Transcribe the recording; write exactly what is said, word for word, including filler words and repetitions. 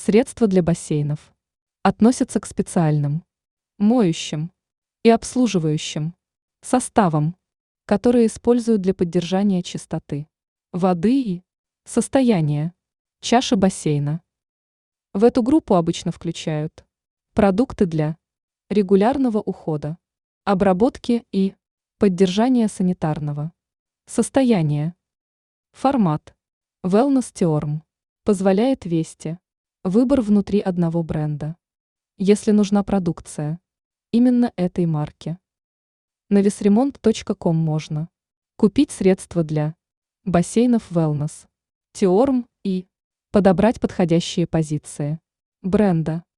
Средства для бассейнов относятся к специальным, моющим и обслуживающим составам, которые используют для поддержания чистоты воды и состояния чаши бассейна. В эту группу обычно включают продукты для регулярного ухода, обработки и поддержания санитарного состояния. Формат Wellness Teorm позволяет вести выбор внутри одного бренда, если нужна продукция именно этой марки. На весремонт точка ком можно купить средства для бассейнов Wellness Teorm и подобрать подходящие позиции бренда.